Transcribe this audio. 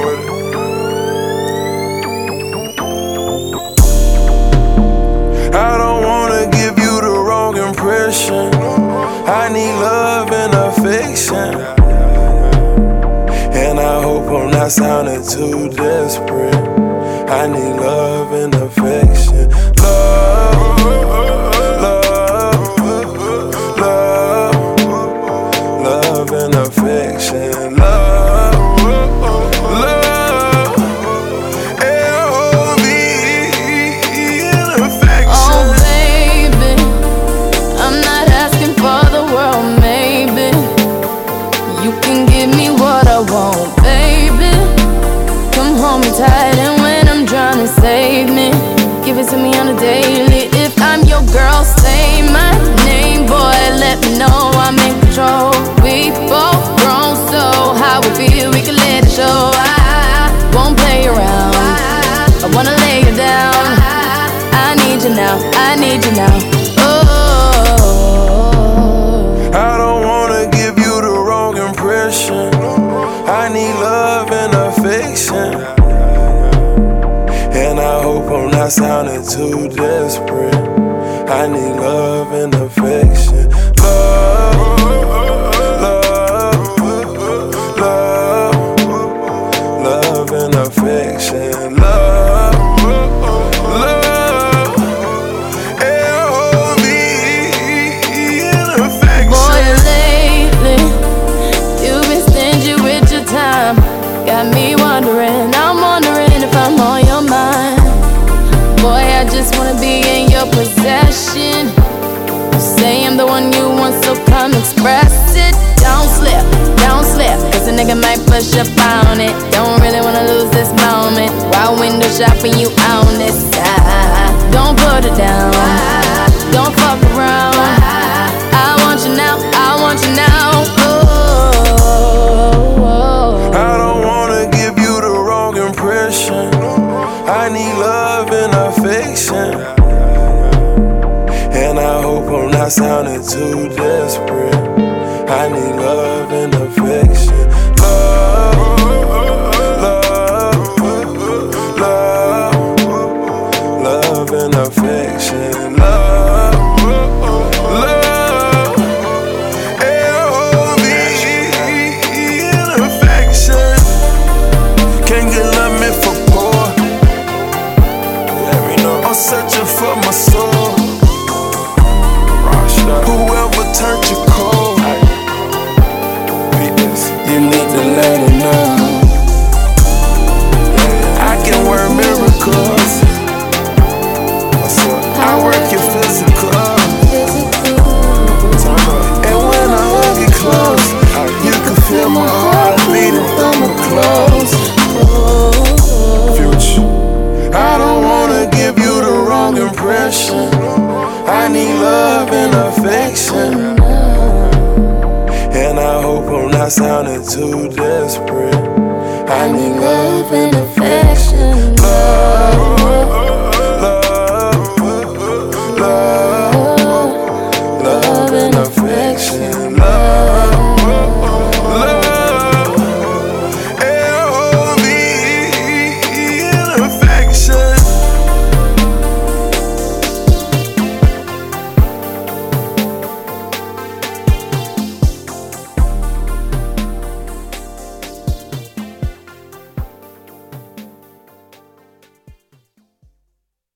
with it. I don't wanna give you the wrong impression. I need love and affection. And I hope I'm not sounding too desperate. I need love and affection. Love, love, love, love and affection. Love, love, L-O-V and affection. Oh baby, I'm not asking for the world, maybe. You can give me what I want, baby. Come hold me tight, and when I'm drowning, save me. Give it to me on a daily. If I'm your girl, say my name, boy. Let me know I'm in control. We both grown, so how we feel, we can let it show. I won't play around. I wanna lay you down. I need you now. I need you now. Oh. I don't wanna give you the wrong impression. I need love and affection. And I hope I'm not sounding too desperate. I need love and affection. Love, love, love, love and affection. Love, love, L-O-V and affection. Boy, lately you've been stingy with your time. Got me wondering, I'm wondering if I'm on your mind. Boy, I just wanna be in your possession. You say I'm the one you want, so come express it. Don't slip, cause a nigga might push up on it. Don't really wanna lose this moment while window shopping, you on this side. Don't put it down, don't fuck around. I want you now, I want you now. Oh. I don't wanna give you the wrong impression. I need love and affection. And I hope I'm not sounding too desperate. I need love and affection. Love, love, love, love and affection. Love, love, L-O-V and affection. Can't get love me for poor. I'm searching for my soul. Whoever turned you cold, you need to let it know. I can work miracles. I work your physical. And when I hug you close, you can feel my heart beating through my clothes. Future, I don't wanna give you the wrong impression. I need love and affection. And I hope I'm not sounding too desperate. I need love and affection.